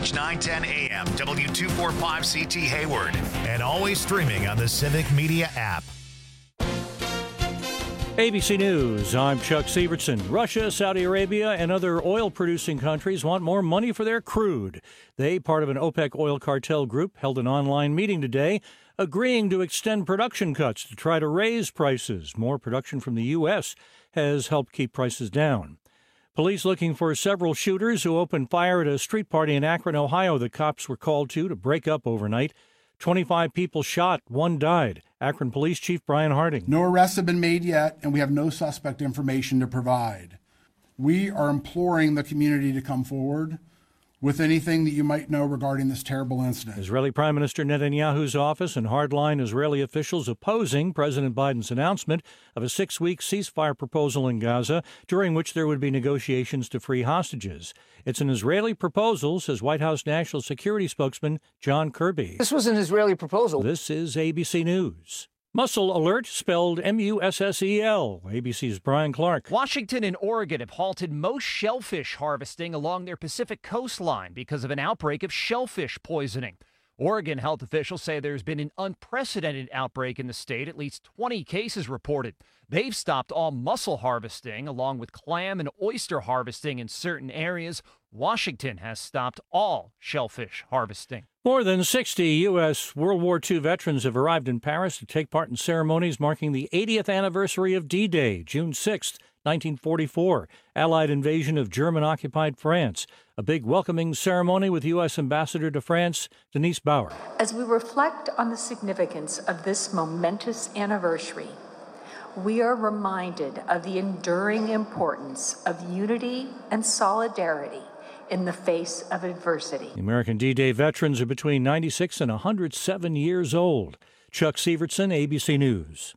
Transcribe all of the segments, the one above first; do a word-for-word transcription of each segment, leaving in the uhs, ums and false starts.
H nine ten A M, W two forty-five C T Hayward, and always streaming on the Civic Media app. A B C News, I'm Chuck Sievertson. Russia, Saudi Arabia, and other oil-producing countries want more money for their crude. They, part of an OPEC oil cartel group, held an online meeting today, agreeing to extend production cuts to try to raise prices. More production from the U S has helped keep prices down. Police looking for several shooters who opened fire at a street party in Akron, Ohio that cops were called to to break up overnight. twenty-five people shot, one died. Akron Police Chief Brian Harding. No arrests have been made yet, and we have no suspect information to provide. We are imploring the community to come forward with anything that you might know regarding this terrible incident. Israeli Prime Minister Netanyahu's office and hardline Israeli officials opposing President Biden's announcement of a six-week ceasefire proposal in Gaza, during which there would be negotiations to free hostages. It's an Israeli proposal, says White House National Security spokesman John Kirby. This was an Israeli proposal. This is A B C News. Mussel Alert, spelled M U S S E L. A B C's Brian Clark. Washington and Oregon have halted most shellfish harvesting along their Pacific coastline because of an outbreak of shellfish poisoning. Oregon health officials say there's been an unprecedented outbreak in the state, at least twenty cases reported. They've stopped all mussel harvesting, along with clam and oyster harvesting in certain areas. Washington has stopped all shellfish harvesting. More than sixty U S World War Two veterans have arrived in Paris to take part in ceremonies marking the eightieth anniversary of D-Day, June sixth, nineteen forty-four, Allied invasion of German-occupied France. A big welcoming ceremony with U S Ambassador to France, Denise Bauer. As we reflect on the significance of this momentous anniversary, we are reminded of the enduring importance of unity and solidarity in the face of adversity. The American D-Day veterans are between ninety-six and one hundred seven years old. Chuck Sievertson, A B C News.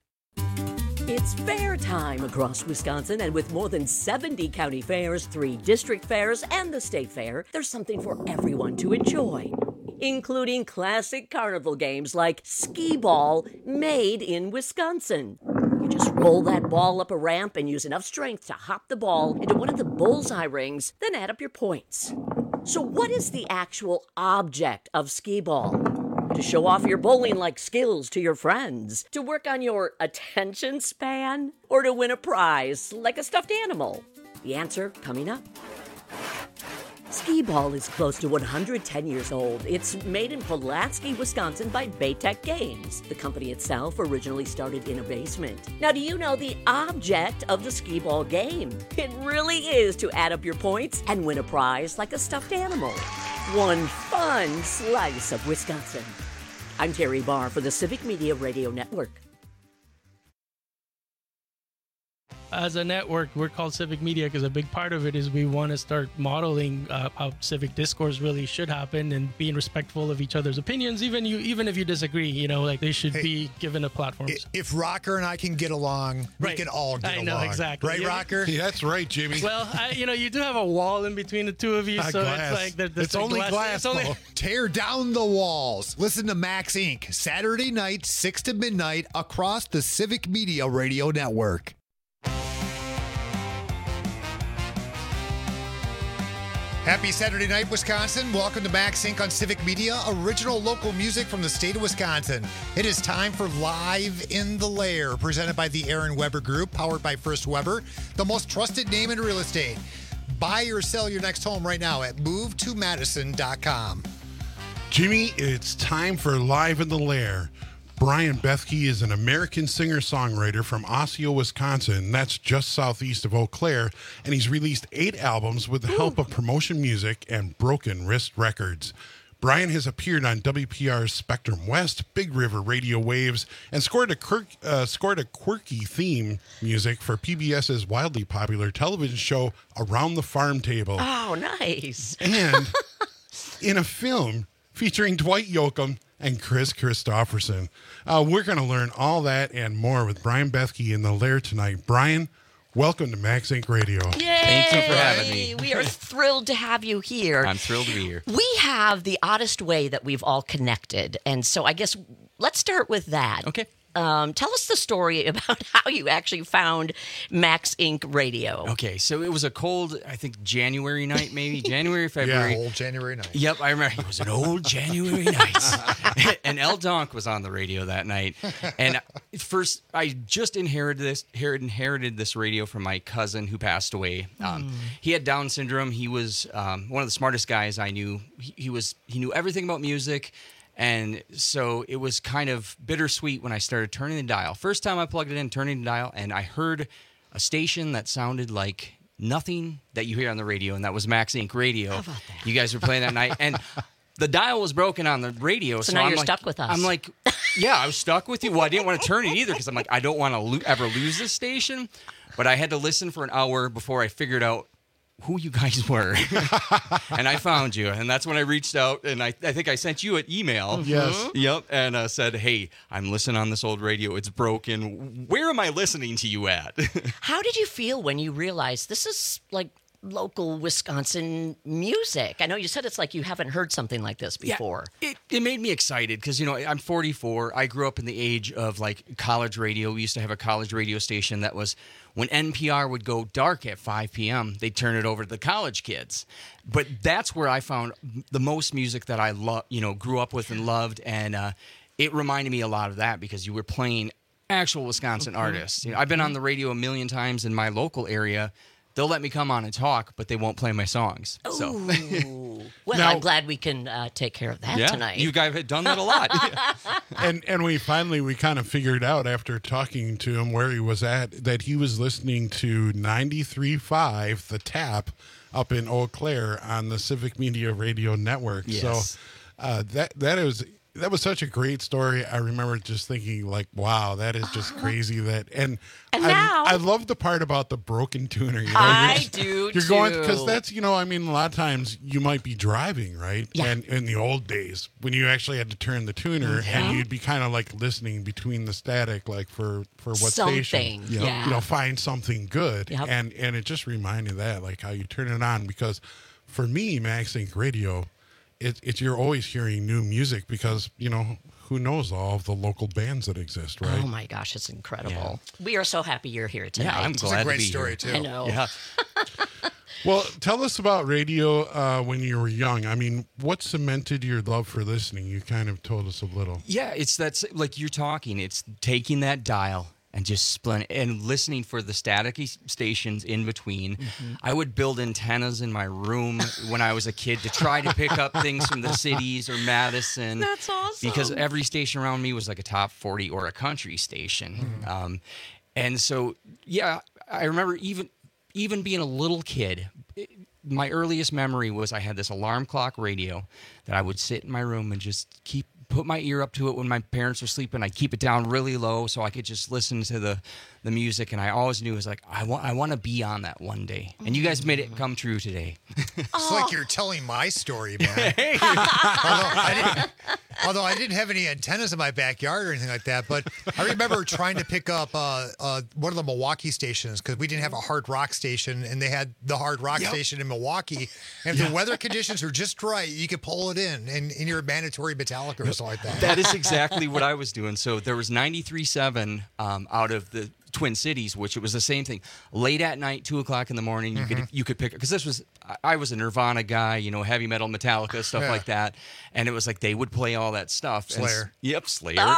It's fair time across Wisconsin, and with more than seventy county fairs, three district fairs, and the state fair, there's something for everyone to enjoy, including classic carnival games like skee ball, made in Wisconsin. You just roll that ball up a ramp and use enough strength to hop the ball into one of the bullseye rings, then add up your points. So what is the actual object of skee ball? To show off your bowling-like skills to your friends? To work on your attention span? Or to win a prize like a stuffed animal? The answer coming up. Skee ball is close to one hundred ten years old. It's made in Pulaski, Wisconsin by Baytech Games. The company itself originally started in a basement. Now, do you know the object of the skee ball game? It really is to add up your points and win a prize like a stuffed animal. One fun slice of Wisconsin. I'm Terry Barr for the Civic Media Radio Network. As a network, we're called Civic Media because a big part of it is we want to start modeling uh, how civic discourse really should happen and being respectful of each other's opinions, even you, even if you disagree. You know, like they should hey, be given a platform. If Rocker and I can get along, right. we can all get along. I know, along. exactly. Right, yeah. Rocker? Yeah, that's right, Jimmy. Well, I, you know, you do have a wall in between the two of you, so glass. it's like there, there's it's only glass. glass it's only... Tear down the walls. Listen to Max Incorporated. Saturday night, six to midnight, across the Civic Media Radio Network. Happy Saturday night, Wisconsin. Welcome to Max Incorporated on Civic Media, original local music from the state of Wisconsin. It is time for Live in the Lair, presented by the Aaron Weber Group, powered by First Weber, the most trusted name in real estate. Buy or sell your next home right now at move to madison dot com. Jimmy, it's time for Live in the Lair. Brian Bethke is an American singer-songwriter from Osseo, Wisconsin. That's just southeast of Eau Claire, and he's released eight albums with the help of Promotion Music and Broken Wrist Records. Brian has appeared on W P R's Spectrum West, Big River Radio Waves, and scored a, quirk, uh, scored a quirky theme music for P B S's wildly popular television show Around the Farm Table. Oh, nice. And in a film featuring Dwight Yoakam and Chris Christopherson. Uh, we're going to learn all that and more with Brian Bethke in the Lair tonight. Brian, welcome to Max Incorporated Radio. Yay! Thank you for having me. We are thrilled to have you here. I'm thrilled to be here. We have the oddest way that we've all connected, and so I guess let's start with that. Okay. Um, tell us the story about how you actually found Max Incorporated. Radio. Okay, so it was a cold, I think, January night, maybe January, February. Yeah, old January night. Yep, I remember. It was an old January night, and El Donk was on the radio that night. And first, I just inherited this inherited this radio from my cousin who passed away. Um, mm. He had Down syndrome. He was um, one of the smartest guys I knew. He, he was he knew everything about music. And so it was kind of bittersweet when I started turning the dial. First time I plugged it in, turning the dial, and I heard a station that sounded like nothing that you hear on the radio, and that was Max Incorporated. Radio. How about that? You guys were playing that night, and the dial was broken on the radio. So, So, now I'm you're like, stuck with us. I'm like, yeah, I was stuck with you. Well, I didn't want to turn it either because I'm like, I don't want to lo- ever lose this station. But I had to listen for an hour before I figured out who you guys were. And I found you. And that's when I reached out, and I, I think I sent you an email. Yes. Yep. And uh, said, hey, I'm listening on this old radio. It's broken. Where am I listening to you at? How did you feel when you realized this is like local Wisconsin music? I know you said it's like you haven't heard something like this before. Yeah, it, it made me excited because, you know, I'm forty-four. I grew up in the age of like college radio. We used to have a college radio station that was, when N P R would go dark at five p.m., they'd turn it over to the college kids. But that's where I found the most music that I love, you know, grew up with and loved. And uh, it reminded me a lot of that because you were playing actual Wisconsin mm-hmm. artists. You know, I've been on the radio a million times in my local area. They'll let me come on and talk, but they won't play my songs. So. Ooh. Well, Now- I'm glad we can uh, take care of that Yeah, tonight. you guys have done that a lot. and and we finally we kind of figured out after talking to him where he was at that he was listening to ninety-three point five The Tap up in Eau Claire on the Civic Media Radio Network. Yes. So uh, that that is that was such a great story. I remember just thinking like, wow, that is just crazy. That and, And I, now- I love the part about the broken tuner. You know, I you're just- do You're going too. because that's you know I mean a lot of times you might be driving right, Yeah. and in the old days when you actually had to turn the tuner and you'd be kind of like listening between the static like for for what Something, station you know, yeah. you know find something good Yep. and and it just reminded that like how you turn it on because for me Max Inc Radio it, it's you're always hearing new music because you know who knows all of the local bands that exist right. Oh my gosh, it's incredible. We are so happy you're here tonight. Yeah, I'm It's glad a great to be story, here. too. I know. Yeah. Well, tell us about radio uh, when you were young. I mean, what cemented your love for listening? You kind of told us a little. Yeah, it's that's like you're talking. It's taking that dial and just splitting and listening for the staticky stations in between. Mm-hmm. I would build antennas in my room when I was a kid to try to pick up things from the cities or Madison. That's awesome. Because every station around me was like a top forty or a country station. Mm-hmm. Um, and so, yeah, I remember even even being a little kid, it- my earliest memory was I had this alarm clock radio that I would sit in my room and just keep put my ear up to it when my parents were sleeping. I'd keep it down really low so I could just listen to the, the music. And I always knew it was like, I want I want to be on that one day. And you guys made it come true today. It's like you're telling my story, man. although, I didn't, although I didn't have any antennas in my backyard or anything like that, but I remember trying to pick up uh, uh, one of the Milwaukee stations because we didn't have a hard rock station, and they had the hard rock Yep. station in Milwaukee. And if the weather conditions are just right, you could pull it in, and, and you're a mandatory Metallica or something like that. That is exactly what I was doing. So there was ninety-three point seven um, out of the Twin Cities, which it was the same thing. Late at night, two o'clock in the morning, you could you could pick because this was I- I was a Nirvana guy, you know, heavy metal, Metallica, stuff Yeah. like that, and it was like they would play all that stuff. And s- Slayer. yep, Slayer.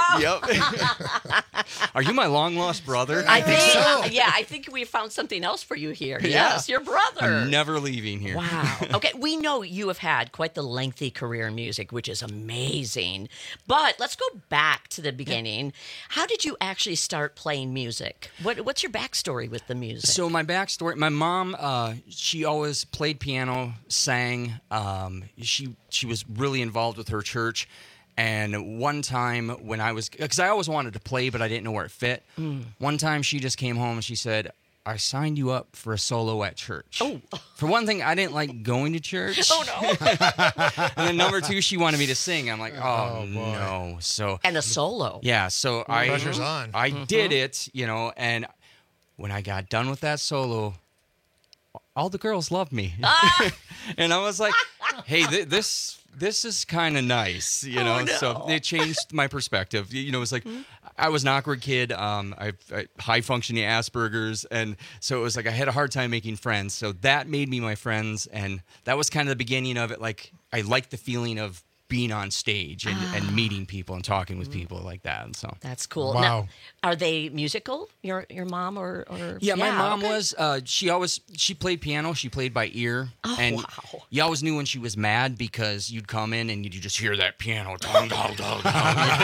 Yep. Are you my long lost brother? I think, so. yeah, I think we found something else for you here. Yeah. Yes, your brother. I'm never leaving here. Wow. Okay, we know you have had quite the lengthy career in music, which is amazing. But let's go back to the beginning. How did you actually start playing music? What What's your backstory with the music? So my backstory, my mom, uh, she always played piano, sang. Um, she she was really involved with her church. And one time when I was, because I always wanted to play, but I didn't know where it fit. Mm. One time she just came home and she said, I signed you up for a solo at church. Oh. For one thing, I didn't like going to church. Oh, no. And then number two, she wanted me to sing. I'm like, oh, Oh, boy. no. So And a solo. yeah, so I Pressure's on. I did it, you know, and when I got done with that solo, all the girls loved me. Ah. And I was like, hey, th- this this is kind of nice, you know. Oh, no. So it changed my perspective. You know, it was like I was an awkward kid. Um, I, I high functioning Asperger's, and so it was like I had a hard time making friends. So that made me my friends, and that was kind of the beginning of it. Like I liked the feeling of being on stage and, Ah. and meeting people and talking with people like that. And so That's cool. Wow. Now, are they musical? Your your mom or or yeah, my mom okay. was. Uh, she always she played piano. She played by ear, Oh, and wow. you always knew when she was mad because you'd come in and you'd just hear that piano. Dong, dong, dong, dong.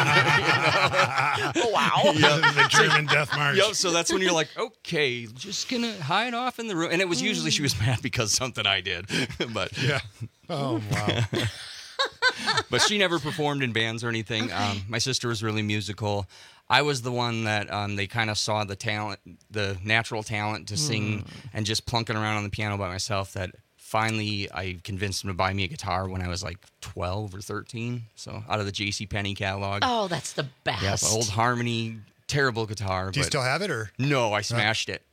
Oh, wow. The German Death March. Yep. So that's when you're like, okay, just gonna hide off in the room. And it was usually she was mad because something I did, but Yeah. Oh, wow. but she never performed in bands or anything. Um, my sister was really musical. I was the one that um, they kind of saw the talent, the natural talent to sing and just plunking around on the piano by myself. That finally I convinced them to buy me a guitar when I was like twelve or thirteen. So out of the J C Penney catalog. Oh, that's the best. Yeah, the old Harmony, terrible guitar. Do you but still have it, or no? I smashed it.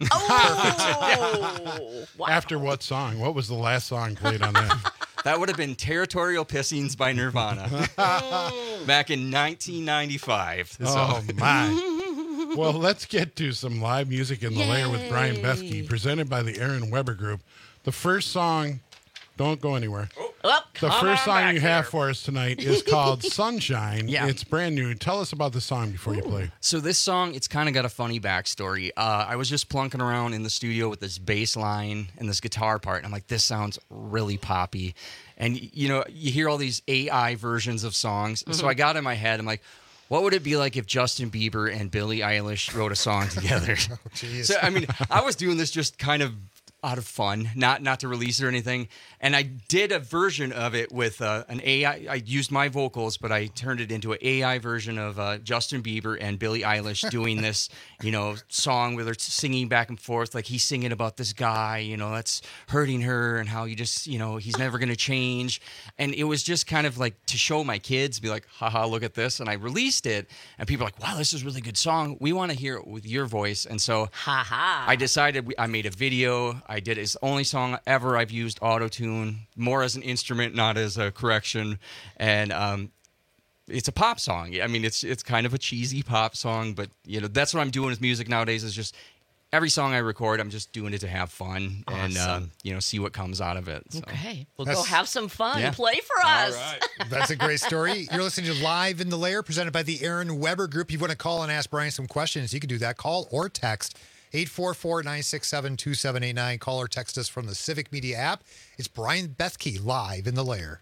Oh, wow. After what song? What was the last song played on that? That would have been Territorial Pissings by Nirvana back in nineteen ninety-five. So. Oh, my. Well, let's get to some live music in the lair with Brian Bethke, presented by the Aaron Weber Group. The first song, don't go anywhere. Oh, The come first on song back you have here. for us tonight is called Sunshine. Yeah. It's brand new. Tell us about the song before you play. So this song, it's kind of got a funny backstory. Uh, I was just plunking around in the studio with this bass line and this guitar part, and I'm like, this sounds really poppy. And, you know, you hear all these A I versions of songs. So I got in my head, I'm like, what would it be like if Justin Bieber and Billie Eilish wrote a song together? geez. So, I mean, I was doing this just kind of out of fun, not not to release or anything. And I did a version of it with uh, an A I. I used my vocals, but I turned it into an A I version of uh, Justin Bieber and Billie Eilish doing this, you know, song where they're singing back and forth. Like he's singing about this guy, you know, that's hurting her and how he just, you know, he's never going to change. And it was just kind of like to show my kids, be like, haha, look at this. And I released it, and people are like, wow, this is a really good song. We want to hear it with your voice. And so Ha ha. I decided we, I made a video. I did it's the only song ever I've used auto-tune, more as an instrument, not as a correction. And um, it's a pop song. I mean, it's it's kind of a cheesy pop song, but you know that's what I'm doing with music nowadays. Is just every song I record, I'm just doing it to have fun and Awesome. um, you know see what comes out of it. So. Okay. Well, That's- go have some fun. Yeah. Play for us. That's a great story. You're listening to Live in the Lair, presented by the Aaron Weber Group. You want to call and ask Brian some questions, you can do that. Call or text eight four four, nine six seven, two seven eight nine. Call or text us from the Civic Media app. It's Brian Bethke, Live in the Lair.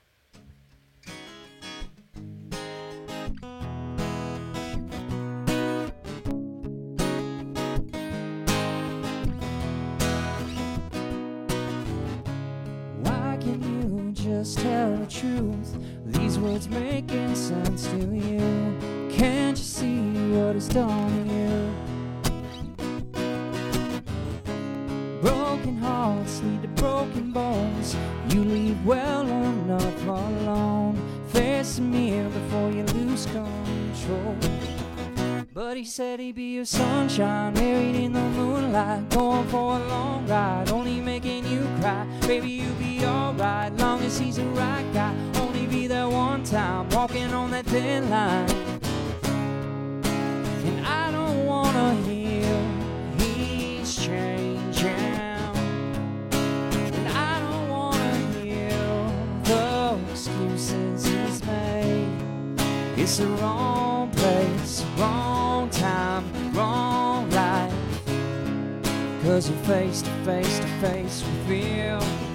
Why can you just tell the truth? These words making sense to you. Can't you see what it's done to you? Broken hearts lead to broken bones. You leave well enough alone. Face the mirror before you lose control. But he said he'd be your sunshine, married in the moonlight, going for a long ride, only making you cry. Baby, you'll be alright, long as he's the right guy. Only be there one time, walking on that thin line. And I don't wanna hear he's changing. And I don't wanna hear the excuses he's made. It's the wrong place, wrong time, wrong life. Cause you're face to face to face with real.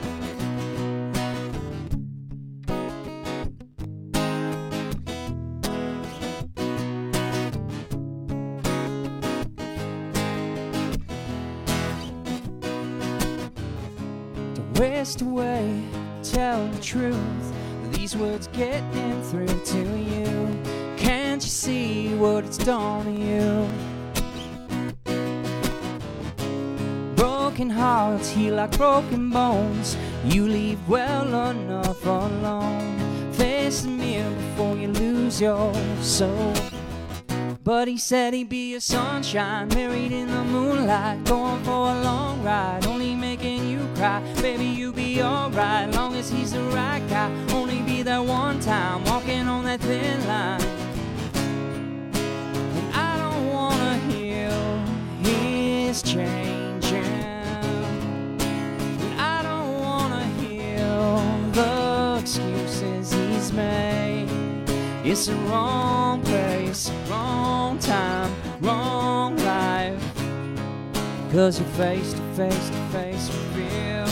Don't waste away, tell the truth. These words getting through to you. Can't you see what it's done to you? Broken hearts heal like broken bones. You leave well enough alone. Face the mirror before you lose your soul. But he said he'd be your sunshine, married in the moonlight, going for a long ride, only making you cry. Baby, you'll be alright, long as he's the right guy. Only be that one time walking on that thin line. And I don't wanna heal his changing. And I don't wanna heal the excuses he's made. It's the wrong place, wrong time, wrong life. 'Cause you're face to face to face with real.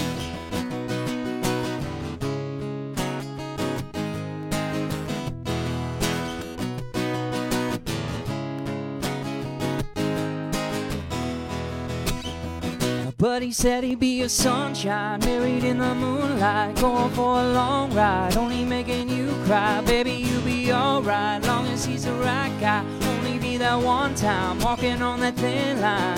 But he said he'd be your sunshine, married in the moonlight, going for a long ride, only making you cry. Baby, you'll be alright, long as he's the right guy. Only be that one time, walking on that thin line.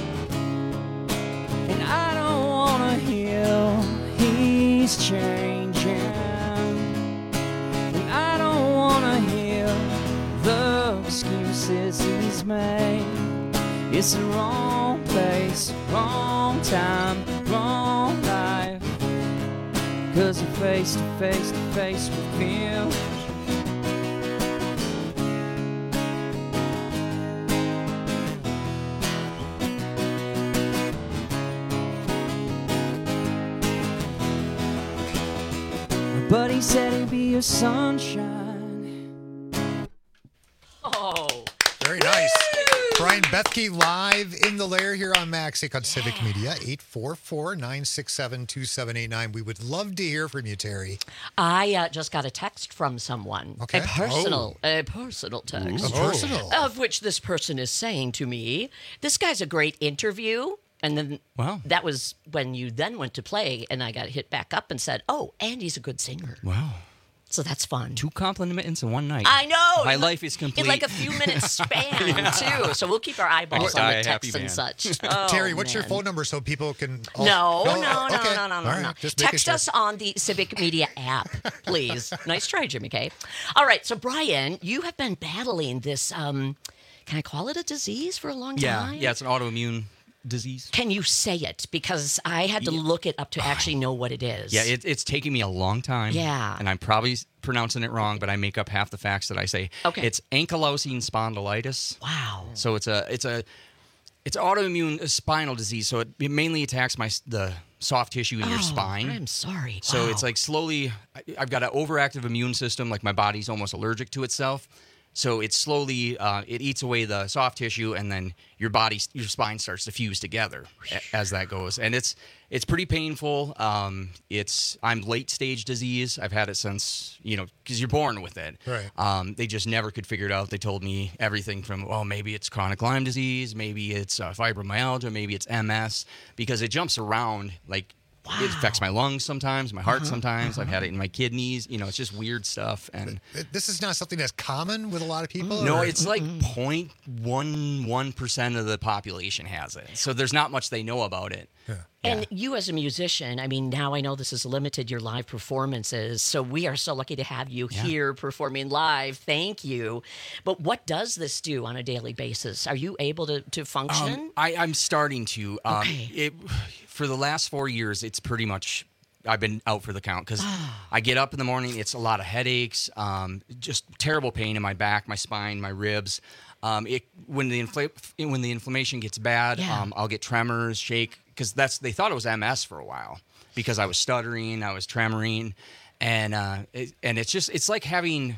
And I don't wanna heal, he's changing. And I don't wanna heal the excuses he's made. It's the wrong place, wrong time, wrong life. 'Cause you're face to face to face with him. But he said he'd be your sunshine. Oh. Very nice. Brian Bethke live in the lair here on Maxink on Civic Media. eight four four, nine six seven, two seven eight nine. We would love to hear from you, Terry. I uh, just got a text from someone. Okay. A personal, a personal text. A personal. Of which this person is saying to me, this guy's a great interview. And then Wow. that was when you then went to play, and I got hit back up and said, oh, Andy's a good singer. Wow. So that's fun. Two compliments in one night. I know. My In life like- is complete. In like a few minutes span, too. So we'll keep our eyeballs I on die the a happy texts and man. such. Oh, Terry, what's your man. phone number so people can... Oh, No, no, no, okay. no, no, no, All right, no. just making Text sure. us on the Civic Media app, please. Nice try, Jimmy K. All right, so Brian, you have been battling this, um, can I call it a disease for a long Yeah, time? yeah, it's an autoimmune disease. Can you say it? Because I had to look it up to actually know what it is. Yeah, it, it's taking me a long time. Yeah. And I'm probably pronouncing it wrong, but I make up half the facts that I say. Okay. It's ankylosing spondylitis. Wow. So it's a it's a it's autoimmune spinal disease. So it, it mainly attacks my s- the soft tissue in your Oh, spine. I'm sorry. So Wow. it's like slowly, I- I've got an overactive immune system, like my body's almost allergic to itself. So it slowly, uh, it eats away the soft tissue, and then your body, your spine starts to fuse together a- as that goes. And it's it's pretty painful. Um, it's I'm late stage disease. I've had it since, you know, because you're born with it. Right. Um, they just never could figure it out. They told me everything from, oh, maybe it's chronic Lyme disease, maybe it's uh, fibromyalgia, maybe it's M S, because it jumps around like. It affects my lungs sometimes, my heart Uh-huh, sometimes. uh-huh. I've had it in my kidneys. You know, it's just weird stuff. And This is not something that's common with a lot of people? no, or- it's like zero point one one percent of the population has it. So there's not much they know about it. And you as a musician, I mean, now I know this has limited your live performances, so we are so lucky to have you Yeah. here performing live. Thank you. But what does this do on a daily basis? Are you able to, to function? Um, I, I'm starting to. Um, Okay. it, for the last four years, it's pretty much I've been out for the count because I get up in the morning. It's a lot of headaches, um, just terrible pain in my back, my spine, my ribs. Um, it when the infl- when the inflammation gets bad, Yeah. um, I'll get tremors, shake because that's they thought it was M S for a while because I was stuttering, I was tremoring, and uh, it, and it's just it's like having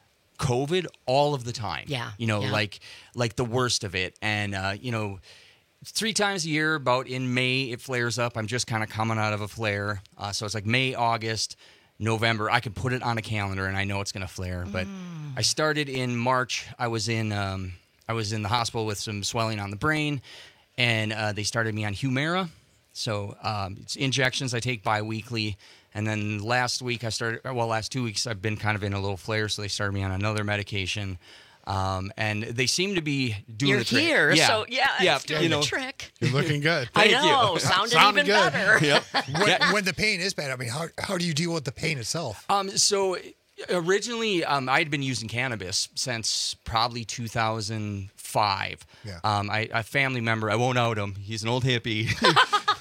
COVID all of the time. Yeah, you know, yeah. like like the worst of it, and uh, you know. Three times a year, about in May, it flares up. I'm just kind of coming out of a flare. Uh, so it's like May, August, November. I can put it on a calendar and I know it's going to flare. But I started in March. I was in um, I was in the hospital with some swelling on the brain, and uh, they started me on Humira. So um, it's injections I take bi-weekly. And then last week I started, well, last two weeks I've been kind of in a little flare. So they started me on another medication. Um, and they seem to be doing You're the trick. here, Yeah. so yeah, yeah, it's doing you the know, trick. You're looking good. I Thank know, you. sounded Sounded even good. better. Yep. when, when the pain is bad, I mean, how, how do you deal with the pain itself? Um, so originally, um, I had been using cannabis since probably two thousand five. Yeah. Um, I, a family member, I won't out him. He's an old hippie.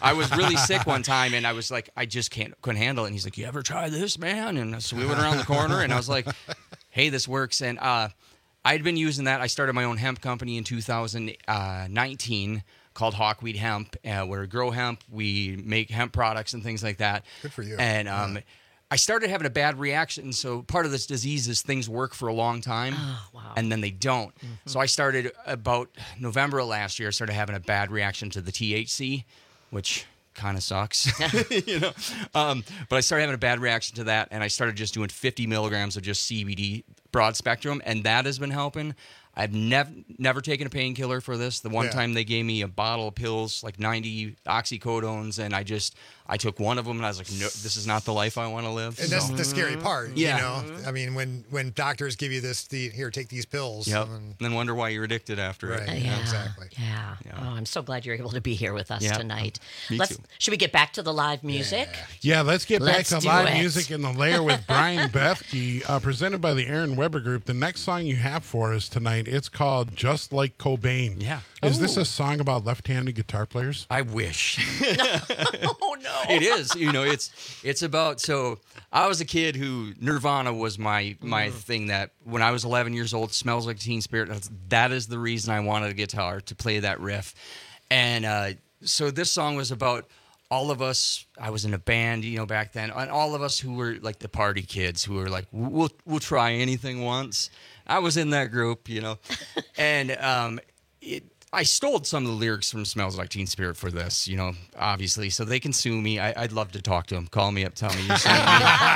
I was really sick one time, and I was like, I just can't couldn't handle it. And he's like, you ever try this, man? And so we went around the corner, and I was like, hey, this works. And uh, I'd been using that. I started my own hemp company in two thousand nineteen called Hawkweed Hemp, uh, where we grow hemp, we make hemp products and things like that. Good for you. And um, yeah. I started having a bad reaction. So part of this disease is things work for a long time, oh, wow. and then they don't. Mm-hmm. So I started about November of last year, I started having a bad reaction to the T H C, which kind of sucks, you know. Um, but I started having a bad reaction to that, and I started just doing fifty milligrams of just C B D broad spectrum, and that has been helping. I've never never taken a painkiller for this. The one Yeah. time they gave me a bottle of pills, like ninety oxycodones, and I just I took one of them, and I was like, no, this is not the life I want to live. And that's So- the scary part. Yeah. You know, I mean, when when doctors give you this, the here, take these pills. Yep. and- And then wonder why you're addicted after Right. it. Uh, yeah, exactly. Yeah. Yeah. Oh, I'm so glad you're able to be here with us Yeah. tonight. Me Let's. too. Should we get back to the live music? Yeah, let's get Let's back to do live it. music in the lair with Brian Bethke, uh, presented by the Aaron Weber Group. The next song you have for us tonight, it's called "Just Like Cobain." Yeah. Is this Ooh. a song about left-handed guitar players? I wish. Oh no. It is. You know, it's it's about so I was a kid who Nirvana was my my thing that when I was eleven years old, Smells Like Teen Spirit, that's, that is the reason I wanted a guitar to play that riff. And uh, so this song was about all of us. I was in a band, you know, back then, and all of us who were like the party kids who were like, we'll we'll try anything once. I was in that group, you know. And um it I stole some of the lyrics from Smells Like Teen Spirit for this, you know, obviously. So they can sue me. I, I'd love to talk to them. Call me up, tell me you sent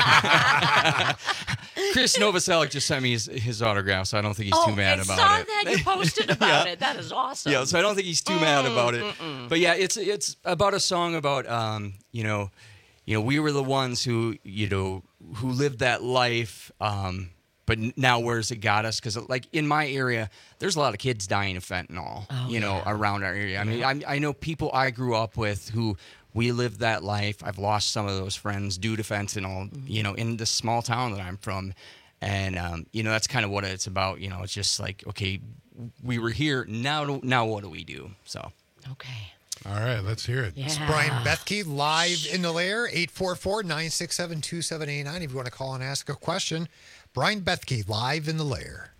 me. Chris Novoselic just sent me his, his autograph, so I don't think he's oh, too mad I about saw it. that you posted about Yeah. it. That is awesome. Yeah, so I don't think he's too mad about it. Mm-mm. But yeah, it's it's about a song about um, you know, you know, we were the ones who, you know, who lived that life. Um, but now where's it got us? Because like in my area, there's a lot of kids dying of fentanyl, Oh, you know, yeah. around our area. I mean, I, I know people I grew up with who we lived that life. I've lost some of those friends due to fentanyl, Mm-hmm. you know, in the small town that I'm from. And, um, you know, that's kind of what it's about. You know, it's just like, okay, we were here. Now, now what do we do? So. Okay. All right, let's hear it. Yeah. It's Brian Bethke live in the lair, eight four four, nine six seven, two seven eight nine. If you want to call and ask a question, Brian Bethke live in the lair.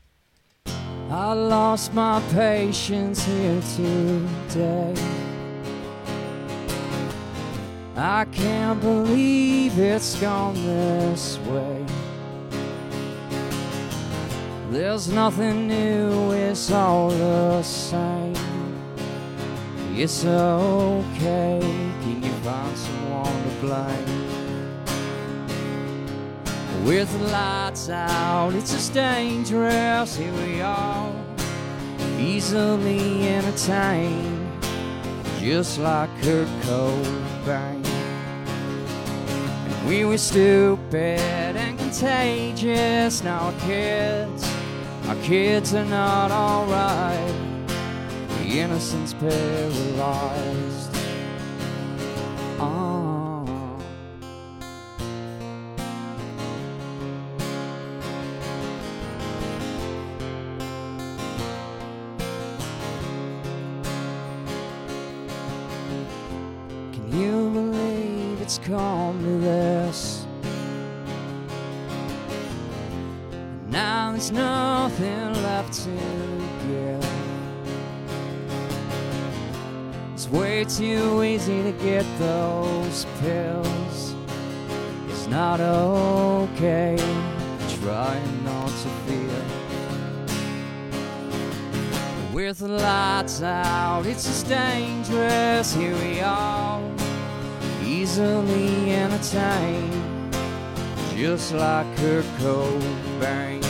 I lost my patience here today. I can't believe it's gone this way. There's nothing new, it's all the same. It's okay, can you find someone to blame? With the lights out, it's just dangerous. Here we are, easily entertained, just like Kurt Cobain. And we were stupid and contagious. Now our kids, our kids are not alright. The innocence paralyzed. Oh. Can you believe it's come to this? Now there's nothing left to give. It's way too easy to get those pills. It's not okay trying not to feel. With the lights out, it's just dangerous. Here we are, easily entertained, just like Kurt Cobain.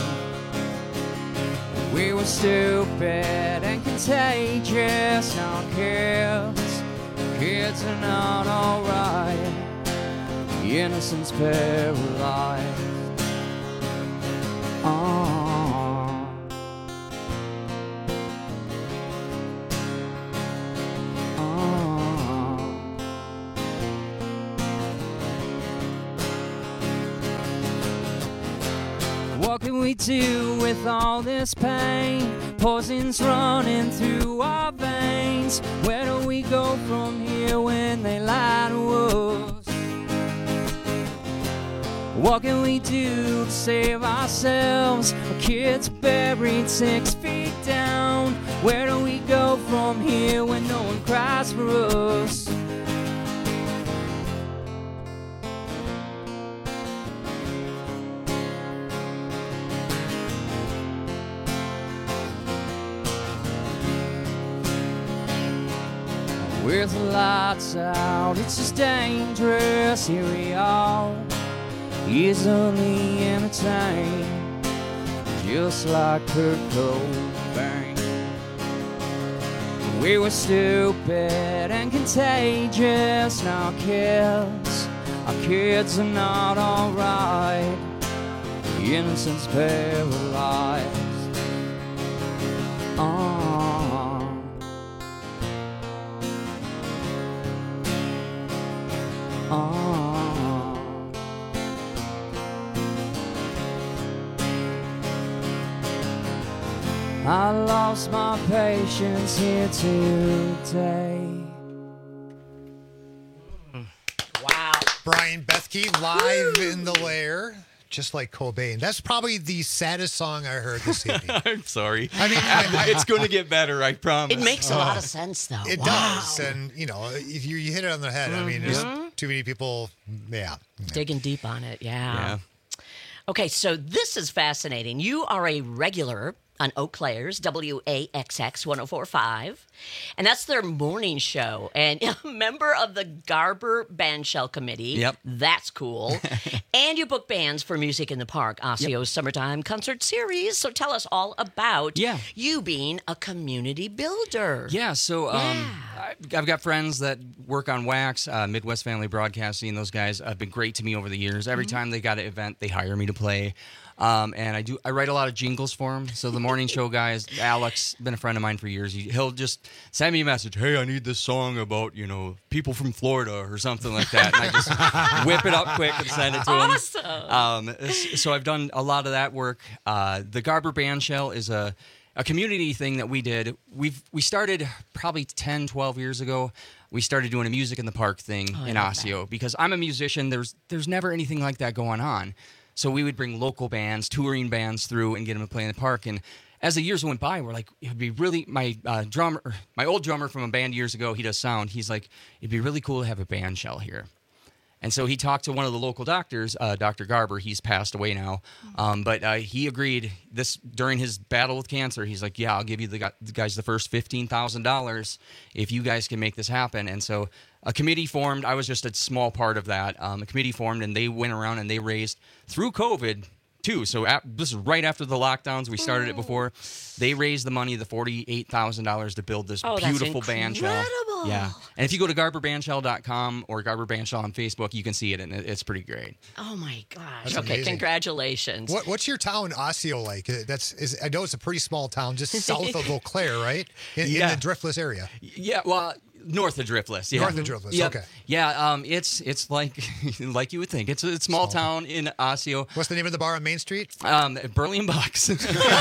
We were stupid and contagious. Now kids, kids are not alright. The innocence paralyzed. Oh. What can we do with all this pain? Poison's running through our veins. lanes. Where do we go from here when they lie to us? What can we do to save ourselves? Our kids buried six feet down. Where do we go from here when no one cries for us? With the lights out, it's just dangerous. Here we are, easily entertained, just like Kurt Cobain. We were stupid and contagious. Now kids, our kids are not alright. Innocence paralyzed. Oh. Oh. I lost my patience here today. Wow. Brian Bethke live in the lair, just like Cobain. That's probably the saddest song I heard this evening. I'm sorry. I mean, I, it's going to get better, I promise. It makes a lot of sense, though. It Wow. does. And, you know, if you, you hit it on the head, I mean, there's too many people, yeah. Digging deep on it, yeah. Yeah. Okay, so this is fascinating. You are a regular on Eau Claire's W A X X one oh four point five, and that's their morning show. And a member of the Garber Bandshell Committee. Yep. That's cool. And you book bands for Music in the Park, Osceo's yep. Summertime Concert Series. So tell us all about yeah. you being a community builder. Yeah, so um, Yeah. I- I've got friends that work on Wax, uh, Midwest Family Broadcasting. Those guys have been great to me over the years. Every Mm-hmm. time they got an event, they hire me to play. Um, and I do. I write a lot of jingles for him. So the morning show guys, Alex, been a friend of mine for years. He, he'll just send me a message. Hey, I need this song about you know people from Florida or something like that. And I just whip it up quick and send it to Awesome. him. Um, so I've done a lot of that work. Uh, the Garber Bandshell is a a community thing that we did. We've we started probably ten, twelve years ago. We started doing a Music in the Park thing Oh, I in love Osseo because I'm a musician. There's there's never anything like that going on. So we would bring local bands, touring bands through and get them to play in the park. And as the years went by, we're like, it'd be really, my uh, drummer, my old drummer from a band years ago, he does sound. He's like, it'd be really cool to have a band shell here. And so he talked to one of the local doctors, uh, Doctor Garber. He's passed away now. Um, but uh, he agreed this during his battle with cancer. He's like, yeah, I'll give you the, gu- the guys the first fifteen thousand dollars if you guys can make this happen. And so a committee formed. I was just a small part of that. Um, a committee formed, and they went around and they raised, through COVID, too. So ap- this is right after the lockdowns. We started it before. They raised the money, the forty-eight thousand dollars, to build this Oh, that's beautiful band shell. incredible. Yeah. And if you go to garber bandshell dot com or Garber Bandshell on Facebook, you can see it, and it- it's pretty great. Oh, my gosh. That's okay, amazing. congratulations. What, what's your town, Osseo, like? Uh, That's is I know it's a pretty small town, just south of Eau Claire, right? In, Yeah. in the Driftless area. Yeah, well, north of Driftless. Yeah. North of Driftless, Yep. okay. Yeah, um, it's it's like like you would think. It's a, it's a small town in Osseo. What's the name of the bar on Main Street? Um, Burley and Bucks.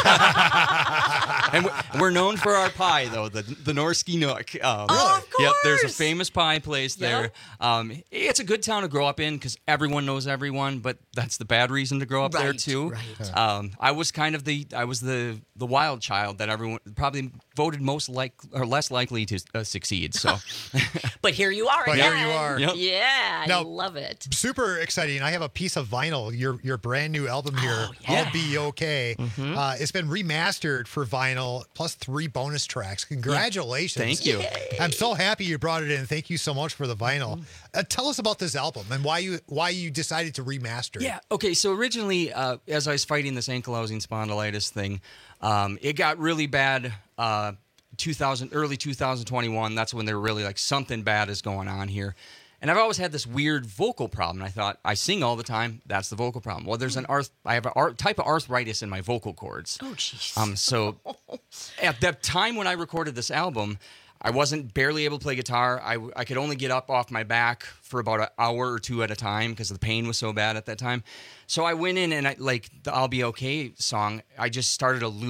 And we're, we're known for our pie, though, the the Norski Nook. Um, Oh, of Yep, there's a course. famous pie place there. Yep. Um, it's a good town to grow up in because everyone knows everyone, but that's the bad reason to grow up there Right, too. right. Um, I was kind of the I was the the wild child that everyone probably voted most like or less likely to uh, succeed. So But here you are But again. here you are. Yep. Yeah, I Now- love it. Super exciting. I have a piece of vinyl, your your brand new album here, Oh, yeah. I'll Be Okay. Uh, it's been remastered for vinyl, plus three bonus tracks. Congratulations. Thank you. I'm so happy you brought it in. Thank you so much for the vinyl. Uh, tell us about this album and why you why you decided to remaster it. Yeah. Okay. So originally, uh, as I was fighting this ankylosing spondylitis thing, um, it got really bad. Uh, two thousand, early two thousand twenty-one. That's when they're really like something bad is going on here. And I've always had this weird vocal problem. I thought I sing all the time. That's the vocal problem. Well, there's an arth. I have a ar- type of arthritis in my vocal cords. Oh, jeez. Um. So at the time when I recorded this album, I wasn't barely able to play guitar. I, I could only get up off my back for about an hour or two at a time because the pain was so bad at that time. So I went in and I like the "I'll Be Okay" song. I just started a loop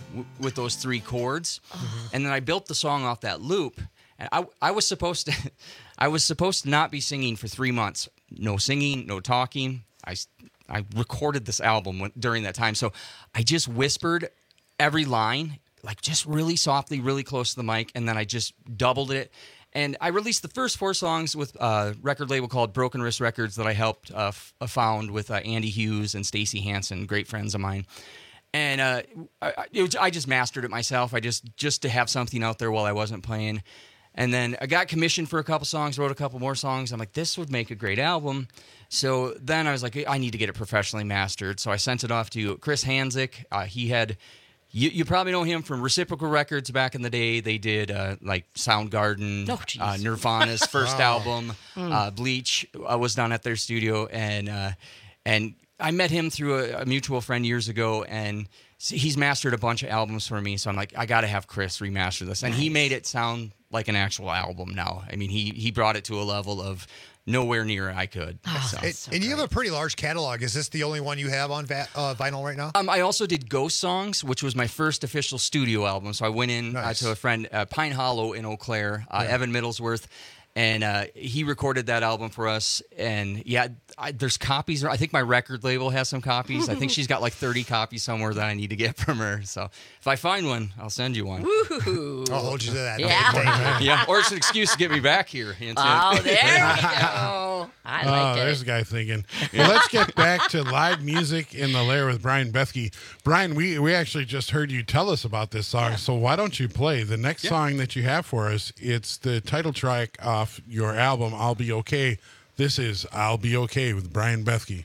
w- with those three chords, and then I built the song off that loop. And I I was supposed to I was supposed to not be singing for three months. No singing, no talking. I I recorded this album when, during that time, so I just whispered every line, like just really softly, really close to the mic, and then I just doubled it. And I released the first four songs with a record label called Broken Wrist Records that I helped uh, f- found with uh, Andy Hughes and Stacy Hansen, great friends of mine. And uh, I, it was, I just mastered it myself. I just just to have something out there while I wasn't playing. And then I got commissioned for a couple songs, wrote a couple more songs. I'm like, this would make a great album. So then I was like, I need to get it professionally mastered. So I sent it off to Chris Hanzik. Uh, he had... You, you probably know him from Reciprocal Records back in the day. They did uh, like Soundgarden, Oh, uh, Nirvana's first Oh. album, Mm. uh, Bleach uh, was done at their studio, and uh, and I met him through a, a mutual friend years ago, and he's mastered a bunch of albums for me. So I'm like, I got to have Chris remaster this, and he made it sound like an actual album now. I mean, he he brought it to a level of nowhere near I could. So. And, and you have a pretty large catalog. Is this the only one you have on va- uh, vinyl right now? Um, I also did Ghost Songs, which was my first official studio album. So I went in Nice. uh, to a friend, uh, Pine Hollow in Eau Claire, uh, Yeah. Evan Middlesworth, and uh, he recorded that album for us. And yeah, I, there's copies. I think my record label has some copies. I think she's got like thirty copies somewhere that I need to get from her. So if I find one, I'll send you one. Woo! I'll hold you to that. Yeah. Yeah, or it's an excuse to get me back here. Into Oh, there we go. I Oh, like there's it. a guy thinking. Well, let's get back to live music in the Lair with Brian Bethke. Brian, we, we actually just heard you tell us about this song, so why don't you play the next Yeah. song that you have for us? It's the title track off your album, I'll Be Okay. This is I'll Be Okay with Brian Bethke.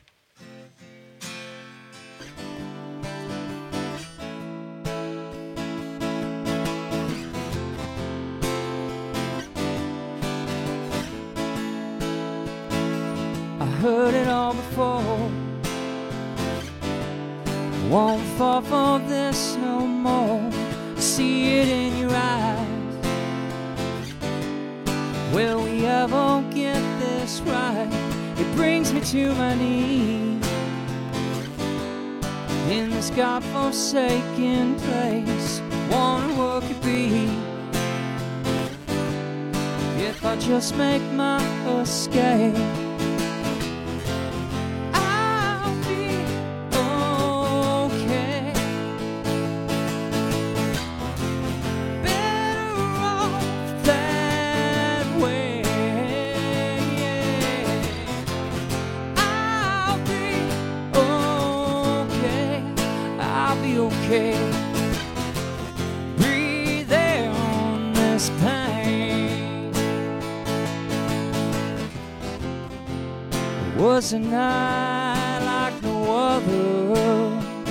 I heard it all before. Won't fall for this no more. See it in your eyes. Will we ever get this right? It brings me to my knees in this godforsaken place. Wonder what could be if I just make my escape. I'll be okay. Better off that way. I'll be okay. I'll be okay. Breathe air on this pain. It was a night like no other.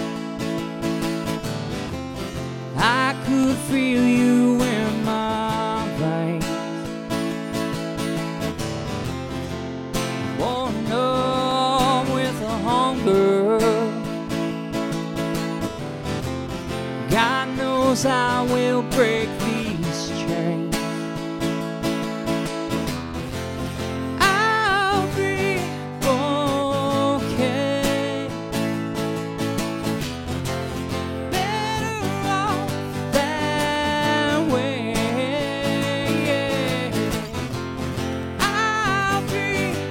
I could feel you in my veins. Worn up with a hunger. God knows I will break these chains. I'll be okay. Better off that way. I'll be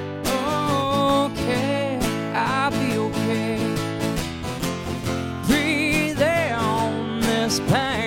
okay. I'll be okay. Breathe air on this pain.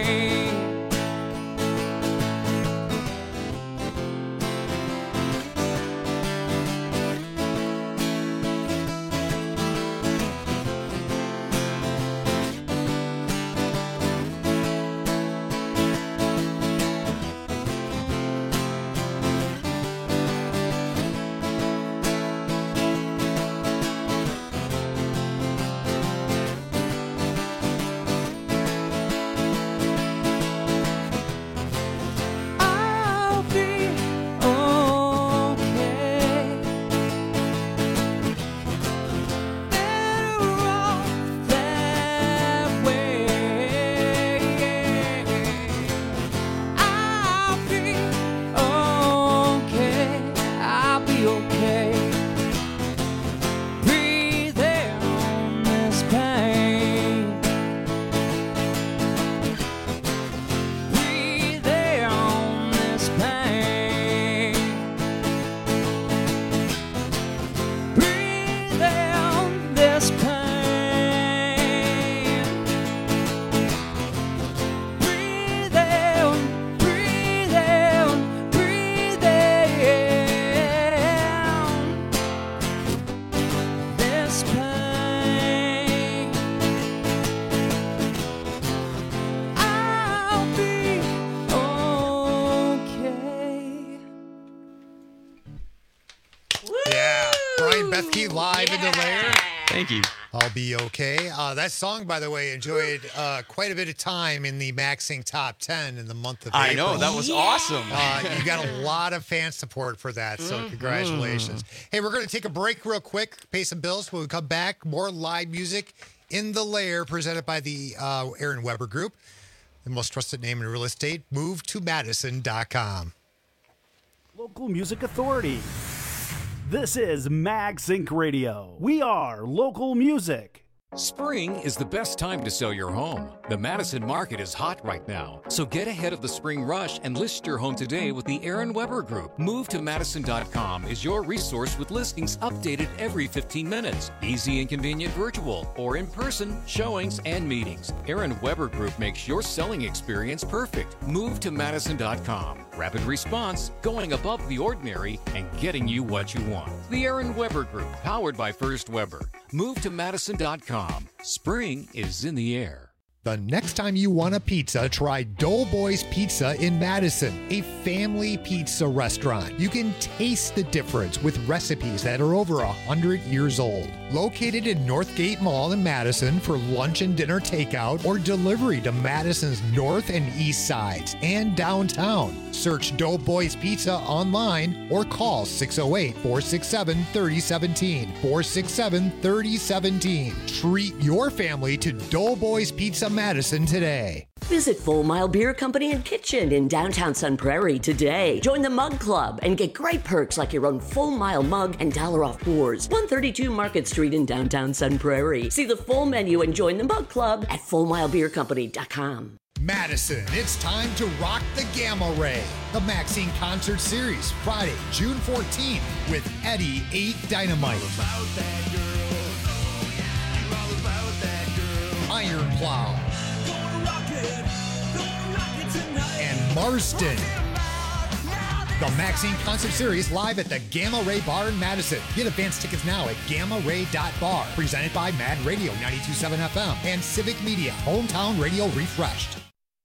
Bethke, live in the lair. Thank you. I'll be okay. Uh, that song, by the way, enjoyed uh, quite a bit of time in the MaxSync Top ten in the month of I April. know, that was Yeah. awesome. Uh, you got a lot of fan support for that, so congratulations. Hey, we're going to take a break real quick, pay some bills. When we come back, more live music in the lair presented by the uh, Aaron Weber Group, the most trusted name in real estate. Move to Madison dot com. Local Music Authority. This is MagSync Radio. We are local music. Spring is the best time to sell your home. The Madison market is hot right now, so get ahead of the spring rush and list your home today with the Aaron Weber Group. Move to Madison dot com is your resource with listings updated every fifteen minutes. Easy and convenient virtual or in-person showings and meetings. Aaron Weber Group makes your selling experience perfect. Move to Madison dot com. Rapid response, going above the ordinary, and getting you what you want. The Aaron Weber Group, powered by First Weber. Move to Madison dot com. Spring is in the air. The next time you want a pizza, try Doughboys Pizza in Madison, a family pizza restaurant. You can taste the difference with recipes that are over one hundred years old. Located in Northgate Mall in Madison for lunch and dinner takeout or delivery to Madison's north and east sides and downtown. Search Doughboys Pizza online or call six oh eight, four six seven, three oh one seven, four six seven, three oh one seven. Treat your family to Doughboys Pizza Madison today. Visit Full Mile Beer Company and Kitchen in downtown Sun Prairie today. Join the Mug Club and get great perks like your own Full Mile mug and dollar off pours. one thirty-two Market Street in downtown Sun Prairie. See the full menu and join the Mug Club at full mile beer company dot com. Madison, it's time to rock the Gamma Ray. The MaxSync Concert Series, Friday, June fourteenth, with Eddie eight Dynamite. Iron Plow. And Marston. The MaxSync Concert Series live at the Gamma Ray Bar in Madison. Get advance tickets now at gamma ray dot bar. Presented by Mad Radio ninety-two point seven F M and Civic Media, Hometown Radio Refreshed.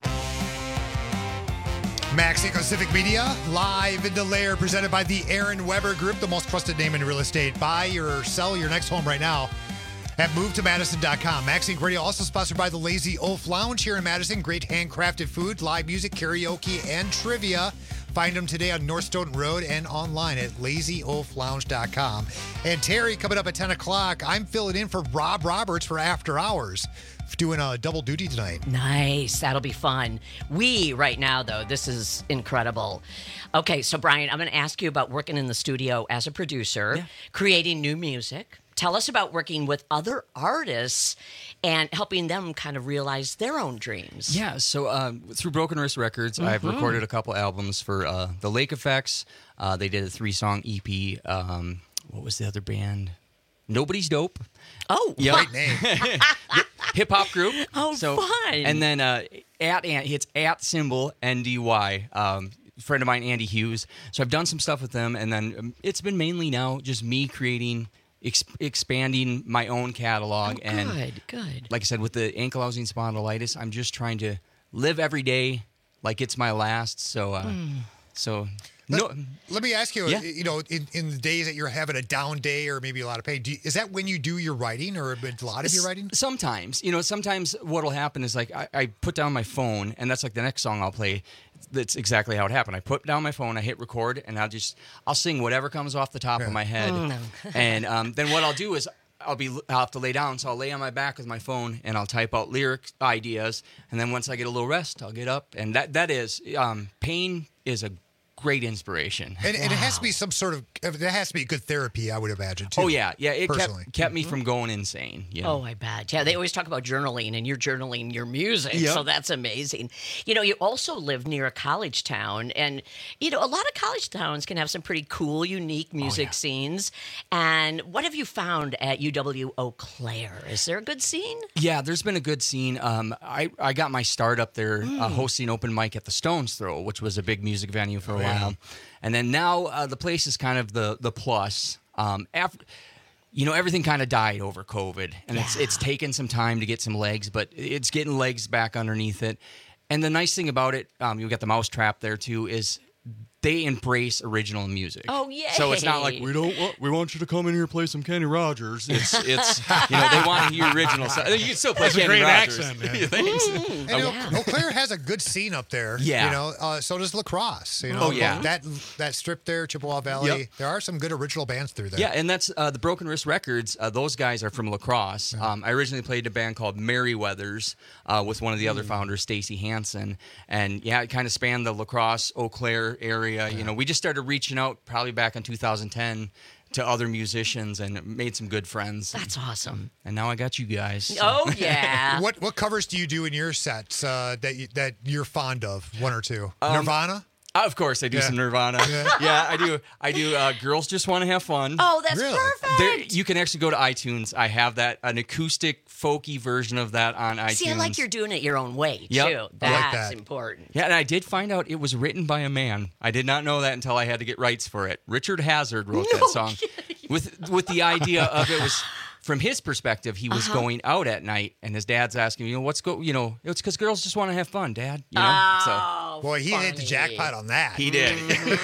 MaxSync on Civic Media, live in the lair, presented by the Aaron Weber Group, the most trusted name in real estate. Buy or sell your next home right now at move to Madison dot com. MaxSync Radio also sponsored by the Lazy Oaf Lounge here in Madison. Great handcrafted food, live music, karaoke, and trivia. Find them today on North Stoughton Road and online at lazy oaf lounge dot com. And Terry, coming up at ten o'clock, I'm filling in for Rob Roberts for After Hours, doing a double duty tonight. Nice. That'll be fun. We, right now, though, this is incredible. Okay, so Brian, I'm going to ask you about working in the studio as a producer, yeah. creating new music. Tell us about working with other artists and helping them kind of realize their own dreams. Yeah, so uh, through Broken Wrist Records, mm-hmm. I've recorded a couple albums for uh, the Lake Effects. Uh, they did a three-song E P. Um, what was the other band? Nobody's Dope. Oh, yep. Great name. Hip hop group. Oh, so, fun. And then uh, at it's at symbol N D Y. Um, friend of mine, Andy Hughes. So I've done some stuff with them, and then um, it's been mainly now just me creating. Ex- expanding my own catalog. Oh, and good, good. Like I said, with the ankylosing spondylitis, I'm just trying to live every day like it's my last. So, uh, mm. so no. Let, let me ask you, yeah. you know, in, in the days that you're having a down day or maybe a lot of pain, do you, is that when you do your writing or a lot of your writing? Sometimes, you know, sometimes what'll happen is like I, I put down my phone and that's like the next song I'll play. That's exactly how it happened. I put down my phone, I hit record, and I'll just I'll sing whatever comes off the top yeah. of my head. Oh, no. And um, then what I'll do is I'll be I'll have to lay down, so I'll lay on my back with my phone and I'll type out lyric ideas. And then once I get a little rest, I'll get up. And that that is um, pain is a great inspiration. And, wow. and it has to be some sort of, it has to be good therapy, I would imagine, too. Oh, yeah. Yeah, it personally. kept, kept me mm-hmm. from going insane. You know? Oh, I bet. Yeah, they always talk about journaling, and you're journaling your music, yep. so that's amazing. You know, you also live near a college town, and, you know, a lot of college towns can have some pretty cool, unique music oh, yeah. scenes. And what have you found at U W Eau Claire? Is there a good scene? Yeah, there's been a good scene. Um, I, I got my start up there mm. uh, hosting open mic at the Stones Throw, which was a big music venue for a oh, while. Yeah. And then now uh, the place is kind of the the plus. Um, after, you know, everything kind of died over COVID, and yeah. it's it's taken some time to get some legs, but it's getting legs back underneath it. And the nice thing about it, um, you got the Mousetrap there too, is they embrace original music. Oh, yay. So it's not like we don't want, we want you to come in here and play some Kenny Rogers. It's it's you know they want to hear original stuff. You can still play That's a Kenny great Rogers. accent, man. Yeah, thanks. And I- Eau, Eau Claire has a good scene up there. Yeah. You know, uh, so does La Crosse. You know, Oh, yeah. That that strip there, Chippewa Valley. Yep. There are some good original bands through there. Yeah, and that's uh, the Broken Wrist Records. Uh, those guys are from La Crosse. Um, I originally played a band called Merryweathers uh, with one of the other founders, Stacy Hansen. And yeah, it kind of spanned the La Crosse, Eau Claire area. You know, we just started reaching out probably back in two thousand ten to other musicians and made some good friends. That's awesome. And now I got you guys. so- Oh, yeah. What what covers do you do in your sets uh, that you, that you're fond of? One or two. Um, Nirvana. Uh, Of course, I do Yeah. some Nirvana. Yeah. Yeah, I do. I do. Uh, Girls Just Want to Have Fun. Oh, that's Really? perfect. There, you can actually go to iTunes. I have that an acoustic, folky version of that on iTunes. See, I like you're doing it your own way, Yep. too. I like That's that. important. Yeah, and I did find out it was written by a man. I did not know that until I had to get rights for it. Richard Hazard wrote that song with with the idea of it was from his perspective. He was Uh-huh. going out at night, and his dad's asking, you know, what's go, you know, it's because girls just want to have fun, Dad. You know, Oh, Boy, he hit the funny. jackpot on that. so he did.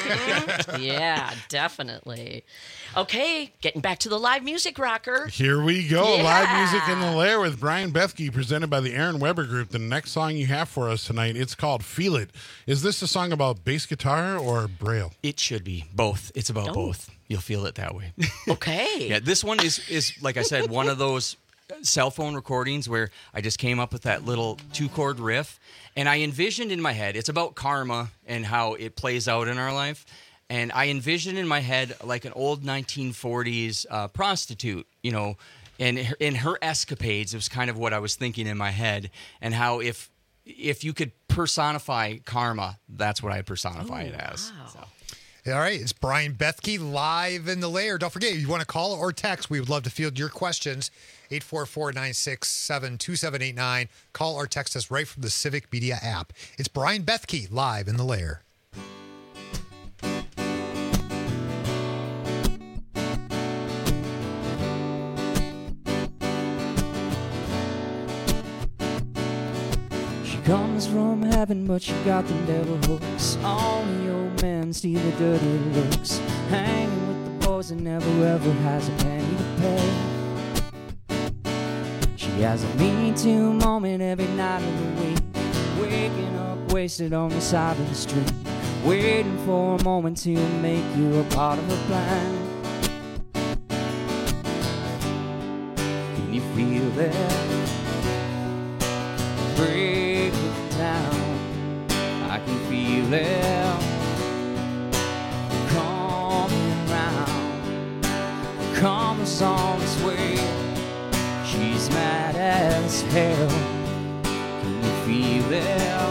Yeah, definitely. Okay, getting back to the live music rocker. Here we go. Yeah. Live music in the lair with Brian Bethke, presented by the Aaron Weber Group. The next song you have for us tonight, it's called Feel It. Is this a song about bass guitar or Braille? It should be both. It's about Oh. both. You'll feel it that way. Okay. Yeah, this one is is like I said, one of those cell phone recordings where I just came up with that little two chord riff, and I envisioned in my head it's about karma and how it plays out in our life, and I envisioned in my head like an old nineteen forties uh, prostitute, you know, and her- in her escapades. It was kind of what I was thinking in my head, and how if if you could personify karma, that's what I personify it as. So. All right, it's Brian Bethke live in the lair. Don't forget, if you want to call or text, we would love to field your questions. eight four four, nine six seven, two seven eight nine. Call or text us right from the Civic Media app. It's Brian Bethke live in the lair. She comes from heaven, but she got them devil hooks. Only old men see the dirty looks. Hanging with the boys and never ever has a penny to pay. She has a Me Too moment every night of the week. Waking up wasted on the side of the street. Waiting for a moment to make you a part of her plan. Can you feel it? Break it down. I can feel it coming round. Comes on its way. She's mad as hell. Can you feel it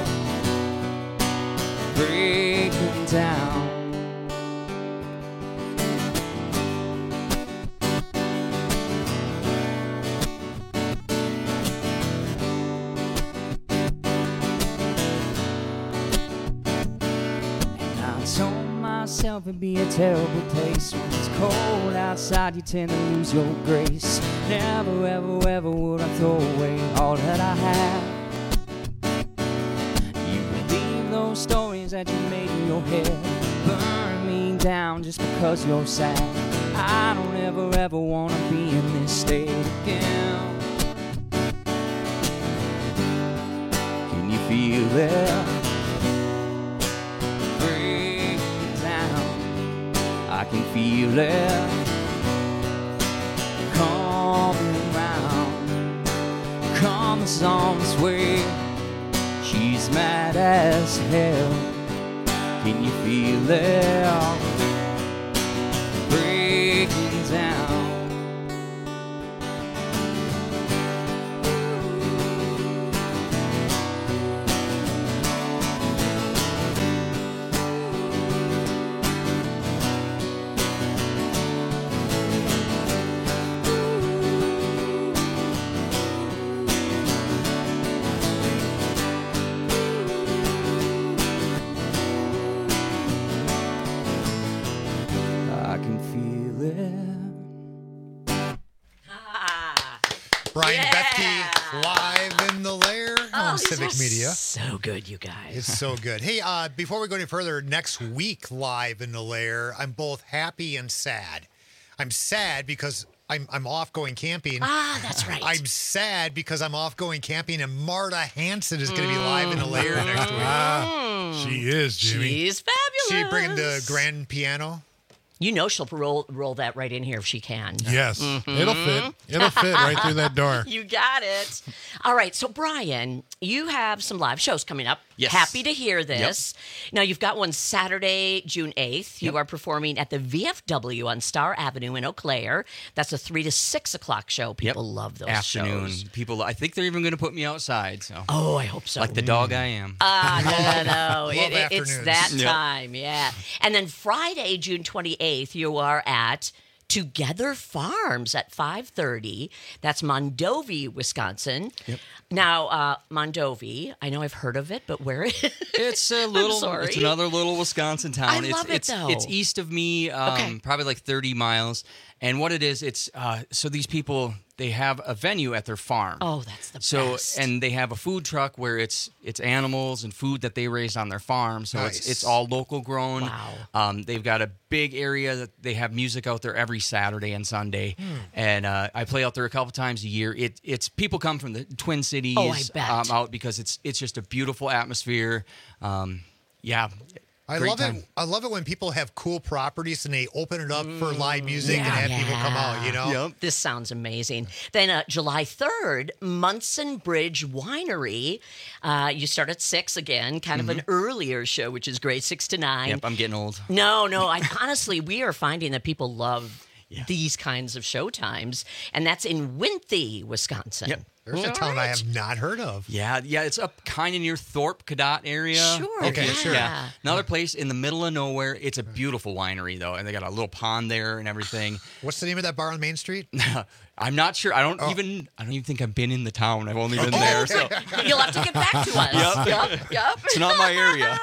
breaking down? Myself it'd be a terrible place. When it's cold outside, you tend to lose your grace. Never, ever, ever would I throw away all that I have. You believe those stories that you made in your head. Burn me down just because you're sad. I don't ever, ever want to be in this state again. Can you feel it? I can feel it coming round. Comes on its way. She's mad as hell. Can you feel it breaking down? from these Civic are Media. So good, you guys. It's so good. Hey, uh, before we go any further, next week live in the lair, I'm both happy and sad. I'm sad because I'm I'm off going camping. Ah, that's right. I'm sad because I'm off going camping, and Marta Hanson is going to be live in the lair next week. Ah, she is, Jimmy. She's fabulous. She bringing the grand piano. You know she'll roll roll that right in here if she can. Yes, Mhm. it'll fit. It'll fit right through that door. You got it. All right, so Brian, you have some live shows coming up. Yes. Happy to hear this. Now, you've got one Saturday, June eighth. You Yep. are performing at the V F W on Star Avenue in Eau Claire. That's a three to six o'clock show. People love those Afternoon. shows. People, I think they're even going to put me outside. So. Oh, I hope so. Like the dog I am. Ah, no, no, no. Love It- it- it's afternoons. that Yep. time, yeah. And then Friday, June twenty-eighth, you are at Together Farms at five thirty. That's Mondovi, Wisconsin. Yep. Now, uh, Mondovi, I know I've heard of it, but where? It's a I'm little. sorry. It's another little Wisconsin town. I it's, love it, it's, though. It's east of me, um, Okay. probably like thirty miles. And what it is, it's uh, so these people they have a venue at their farm. Oh, that's the so best. and they have a food truck where it's it's animals and food that they raise on their farm. So Nice. it's it's all local grown. Wow. Um, they've got a big area that they have music out there every Saturday and Sunday, Hmm. and uh, I play out there a couple times a year. It it's people come from the Twin Cities Oh, I bet. Um, out because it's it's just a beautiful atmosphere. Um, yeah. I Great love time. it. I love it when people have cool properties and they open it up for live music and have people come out. You know. This sounds amazing. Then uh, July third, Munson Bridge Winery. Uh, you start at six again, kind of an earlier show, which is great, six to nine. Yep, I'm getting old. No, no. I honestly, we are finding that people love these kinds of show times, and that's in Winthy, Wisconsin. Yep. There's a All town I right. have not heard of. Yeah, yeah, it's up kind of near Thorpe, Cadott area. Sure, If Okay, you- sure. Yeah, another place in the middle of nowhere. It's a beautiful winery though, and they got a little pond there and everything. What's the name of that bar on Main Street? I'm not sure. I don't Oh. even. I don't even think I've been in the town. I've only been Oh, there. okay. So You'll have to get back to us. Yep. Yep, yep. it's not my area.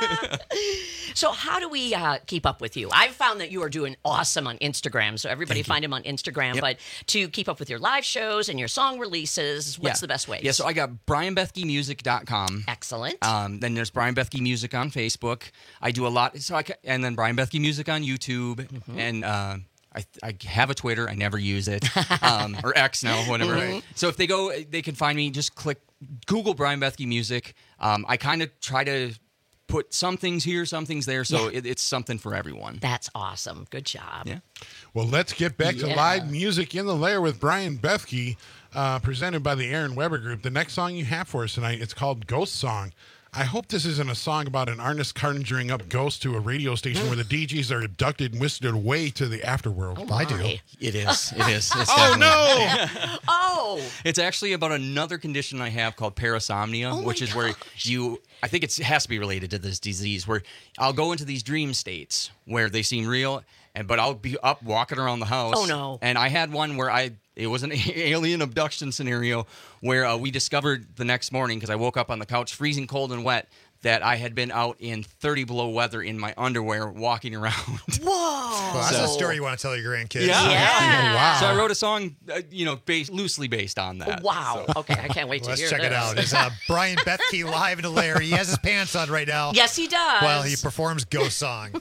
So how do we uh, keep up with you? I've found that you are doing awesome on Instagram. So everybody Thank you. find him on Instagram. Yep. But to keep up with your live shows and your song releases, what's Yeah. the best way? Yeah, so I got brian bethke music dot com. Excellent. Um, then there's Brian Bethke Music on Facebook. I do a lot. So I ca- and then Brian Bethke Music on YouTube, Mm-hmm. and uh, I, I have a Twitter. I never use it, um, or X now, whatever. Mm-hmm. So if they go, they can find me. Just click Google Brian Bethke Music. Um, I kind of try to put some things here, some things there, so Yeah. it, it's something for everyone. That's awesome. Good job. Yeah. Well, let's get back to Yeah. live music in the lair with Brian Bethke, uh, presented by the Aaron Weber Group. The next song you have for us tonight, it's called Ghost Song. I hope this isn't a song about an artist conjuring up ghosts to a radio station where the D Js are abducted and whisked away to the afterworld. Oh, I do. my. It is. It is. It's Oh, definitely- no! Oh, It's actually about another condition I have called parasomnia, Oh my which is where gosh. you, I think it's, it has to be related to this disease, where I'll go into these dream states where they seem real, and but I'll be up walking around the house. Oh, no. And I had one where I, it was an alien abduction scenario where uh, we discovered the next morning, because I woke up on the couch freezing cold and wet, that I had been out in thirty below weather in my underwear walking around. whoa. Well, that's a So- story you want to tell your grandkids. Yeah. Yeah. Wow. So I wrote a song, uh, you know, based, loosely based on that. Wow. So- Okay, I can't wait to Let's hear check this. it out. It's uh, Brian Bethke live in the lair. He has his pants on right now Yes, he does. while he performs Ghost Song.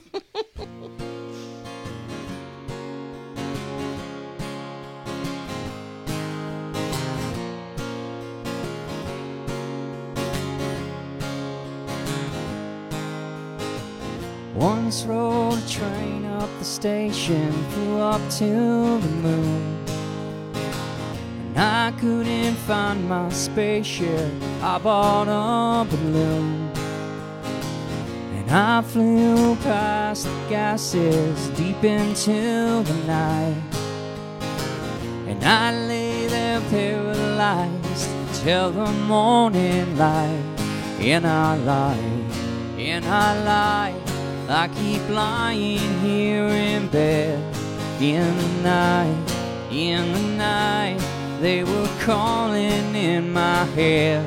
Once rode a train up the station, flew up to the moon. And I couldn't find my spaceship, I bought a balloon. And I flew past the gases deep into the night. And I lay there paralyzed till the morning light. And I lie, and I lie. I keep lying here in bed. In the night, in the night, they were calling in my head.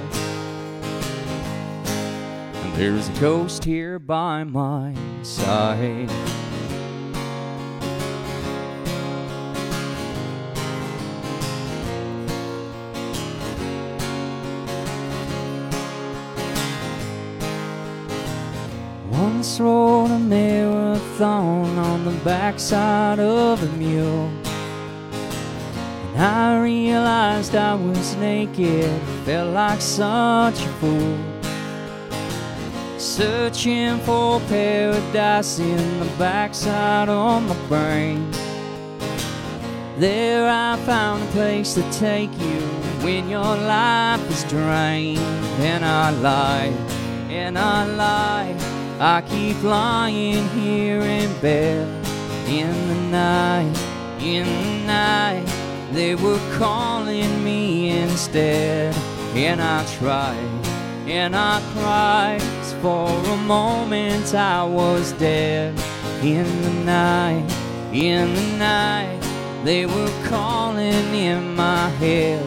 And there's a ghost here by my side. once rode a marathon on the backside of a mule. And I realized I was naked, felt like such a fool. Searching for paradise in the backside of my brain. There I found a place to take you when your life is drained. And I lie, and I lie, I keep lying here in bed. In the night, in the night, they were calling me instead. And I tried, and I cried, for a moment I was dead. In the night, in the night, they were calling in my head.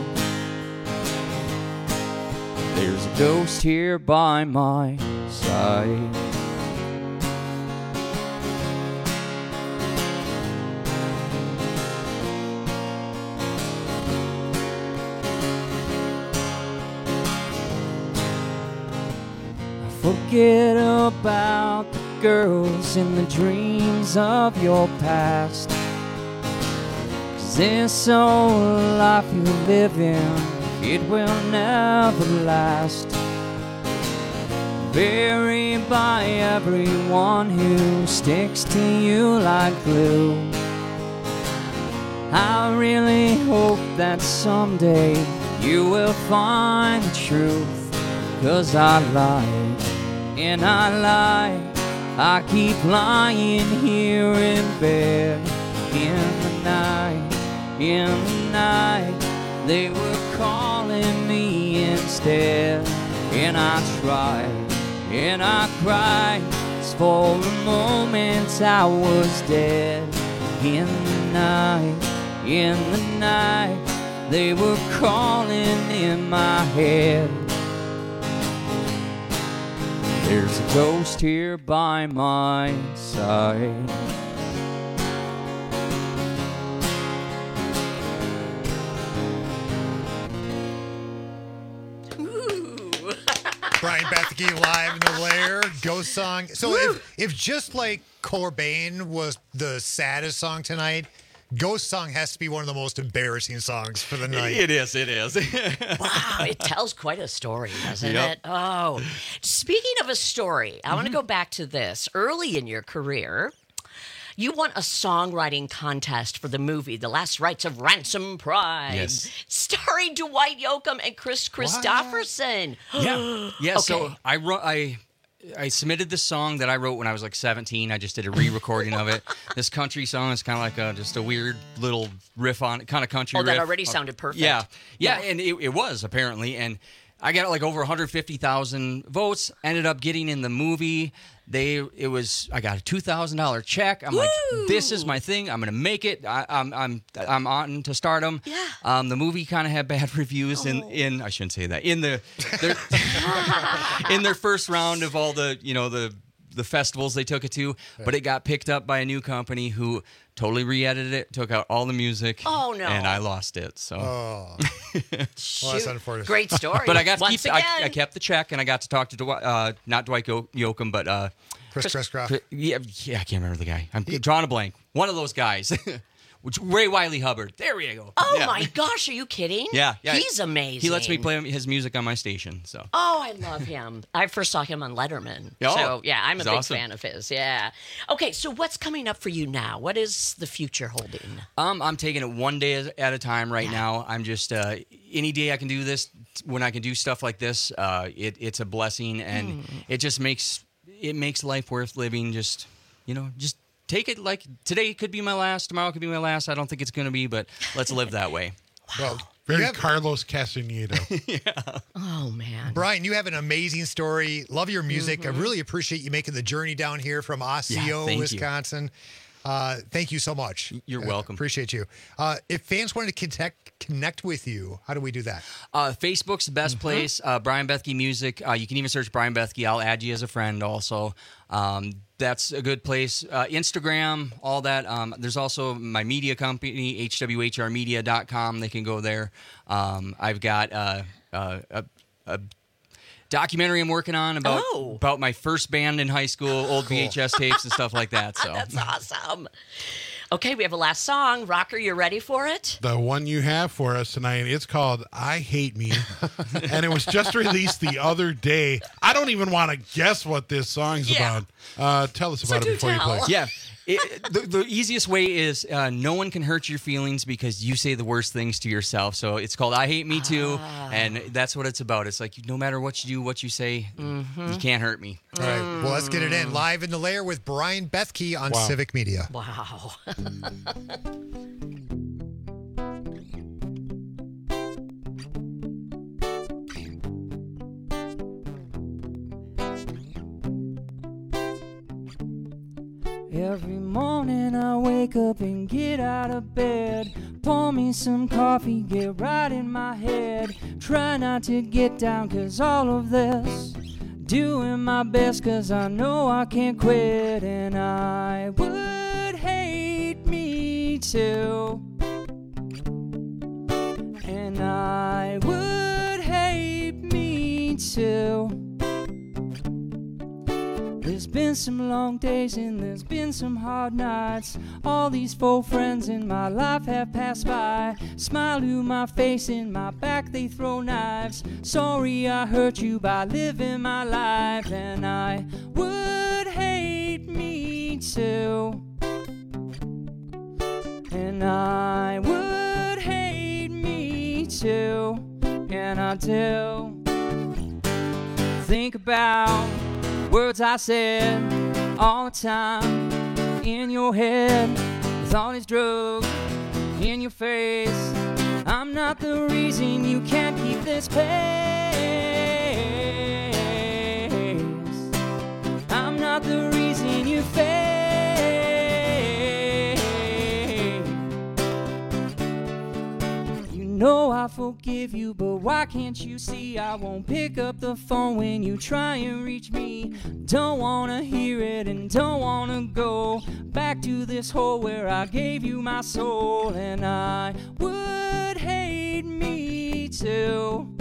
There's a ghost here by my side. Forget about the girls and the dreams of your past. 'Cause this old life you live in, it will never last. Buried by everyone who sticks to you like glue. I really hope that someday you will find the truth. 'Cause I lied, and I lied, I keep lying here in bed. In the night, in the night, they were calling me instead. And I tried, and I cried, 'cause for a moment I was dead. In the night, in the night, they were calling in my head. There's a ghost here by my side. Brian Bethke live in the Lair, Ghost Song. So if, if just like Cobain was the saddest song tonight, Ghost Song has to be one of the most embarrassing songs for the night. It is, it is. Wow, it tells quite a story, doesn't Yep. it? Oh, speaking of a story, I want to Mm-hmm. go back to this. Early in your career, you won a songwriting contest for the movie The Last Rites of Ransom Pride, Yes. starring Dwight Yoakam and Chris Christopherson. Yeah, yeah. Okay. So I wrote, I, I submitted this song that I wrote when I was like seventeen. I just did a re-recording of it. This country song is kind of like a, just a weird little riff on it, kind of country. Oh, that riff. already sounded perfect. Yeah, yeah, Yeah. and it, it was apparently, and I got like over one hundred fifty thousand votes. Ended up getting in the movie. They, it was, I got a two thousand dollar check. I'm like, this is my thing. I'm gonna make it. I, I'm, I'm, I'm on to stardom. Yeah. Um, the movie kind of had bad reviews in, in, I shouldn't say that, in the, their, in their first round of all the, you know, the, the festivals they took it to, but it got picked up by a new company who totally re-edited it, took out all the music. Oh, no. And I lost it. So. Oh. Well, that's Shoot. unfortunate. Great story. But I got to Once keep. I, again. I kept the check, and I got to talk to Dwight, uh, not Dwight Yo- Yoakam, but uh, Chris Christopher. Chris- Yeah, yeah, I can't remember the guy. I'm drawing a blank. One of those guys. Which Ray Wiley Hubbard. There we go. Oh Yeah. my gosh, are you kidding? Yeah, yeah. He's amazing. He lets me play his music on my station. So. Oh, I love him. I first saw him on Letterman. Oh, so, yeah, I'm a he's big awesome. fan of his. Yeah. Okay, so what's coming up for you now? What is the future holding? Um, I'm taking it one day at a time right now. I'm just uh, any day I can do this. When I can do stuff like this, uh, it, it's a blessing, and Hmm. it just makes it makes life worth living. Just you know, just take it like today could be my last, tomorrow could be my last. I don't think it's going to be, but let's live that way. Well, Very you have- Carlos Castaneda. Oh, man. Brian, you have an amazing story. Love your music. Mm-hmm. I really appreciate you making the journey down here from Osseo, Yeah, thank you. Wisconsin. Uh, thank you so much. You're Uh, welcome. Appreciate you. Uh, if fans wanted to connect connect with you, how do we do that? Uh, Facebook's the best place. Uh, Brian Bethke Music. Uh, you can even search Brian Bethke. I'll add you as a friend also. Um, that's a good place. Uh, Instagram, all that. Um, there's also my media company, H W H R media dot com. They can go there. Um, I've got uh, uh, a, a documentary I'm working on about Oh. about my first band in high school, old V H S tapes and stuff like that. So That's awesome. Okay, we have a last song. Rocker, you ready for it? The one you have for us tonight, it's called I Hate Me. And it was just released the other day. I don't even want to guess what this song's Yeah. about. Uh, tell us about it before you play. Yeah. It, the, the easiest way is uh, no one can hurt your feelings because you say the worst things to yourself. So it's called I Hate Me Too, Ah. and that's what it's about. It's like no matter what you do, what you say, Mm-hmm. you can't hurt me. All right. Well, let's get it in. Live in the Lair with Brian Bethke on Wow. Civic Media. Wow. Every morning I wake up and get out of bed, pour me some coffee, get right in my head, try not to get down cause all of this, doing my best cause I know I can't quit, and I would hate me too, and I would hate me too. There's been some long days and there's been some hard nights. All these faux friends in my life have passed by. Smile to my face, in my back they throw knives. Sorry I hurt you by living my life, and I would hate me too, and I would hate me too, and I do. Think about words I said all the time in your head, with all these drugs in your face. I'm not the reason you can't keep this pace. I'm not the reason you fail. You know I forgive you, but why can't you see I won't pick up the phone when you try and reach me? Don't wanna hear it and don't wanna go back to this hole where I gave you my soul, and I would hate me too.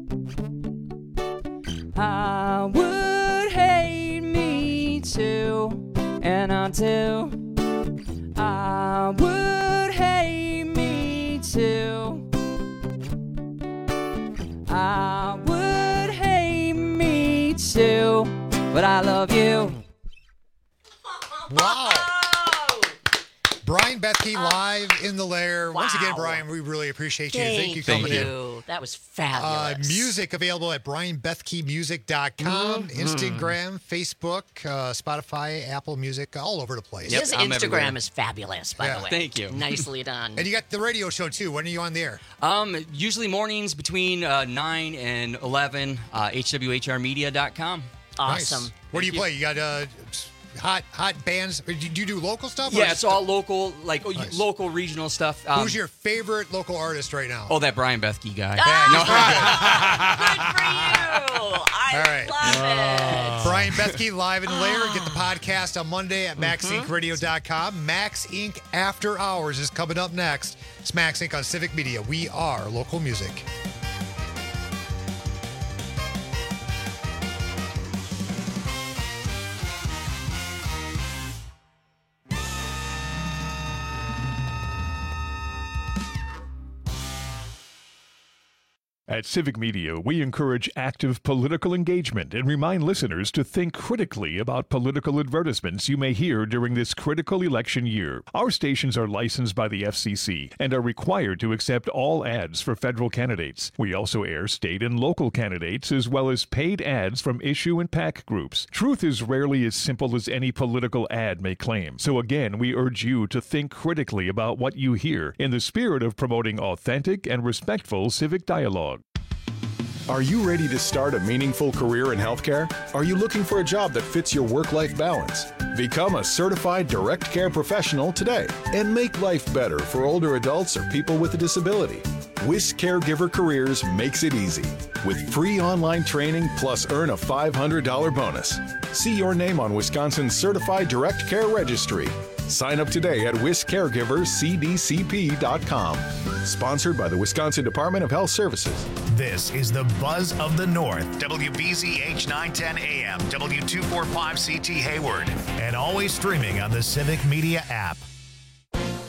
I would hate me too, and I do. I would hate me too. I would hate me too, but I love you. Wow. Brian Bethke live in the Lair. Once again, Wow. Brian, we really appreciate you. Thank, Thank you coming in. you. That was Uh, fabulous. music available at brian bethke music dot com, Mhm. Instagram, Facebook, uh, Spotify, Apple Music, all over the place. His Instagram is fabulous, by Yeah. the way. Thank you. Nicely done. And you got the radio show, too. When are you on the air? Um, usually mornings between uh, nine and eleven, uh, H W H R media dot com. Nice. What do you, play? You got uh, hot hot bands? Do you do, you do local stuff? or Yeah, just- it's all local, like oh, Nice. local, regional stuff. Um, Who's your favorite local artist right now? Oh, that Brian Bethke guy. I All right. love it. Brian Bethke live in the Lair. Get the podcast on Monday at max inc radio dot com. Max Inc After Hours is coming up next. It's Max Inc on Civic Media. We are local music. At Civic Media, we encourage active political engagement and remind listeners to think critically about political advertisements you may hear during this critical election year. Our stations are licensed by the F C C and are required to accept all ads for federal candidates. We also air state and local candidates as well as paid ads from issue and PAC groups. Truth is rarely as simple as any political ad may claim. So again, we urge you to think critically about what you hear in the spirit of promoting authentic and respectful civic dialogue. Are you ready to start a meaningful career in healthcare? Are you looking for a job that fits your work-life balance? Become a certified direct care professional today and make life better for older adults or people with a disability. Wish Caregiver Careers makes it easy with free online training plus earn a five hundred dollars bonus. See your name on Wisconsin's Certified Direct Care Registry. Sign up today at wisc caregivers c d c p dot com. Sponsored by the Wisconsin Department of Health Services. This is the Buzz of the North. W B Z H nine ten A M, W two forty-five C T Hayward, and always streaming on the Civic Media app.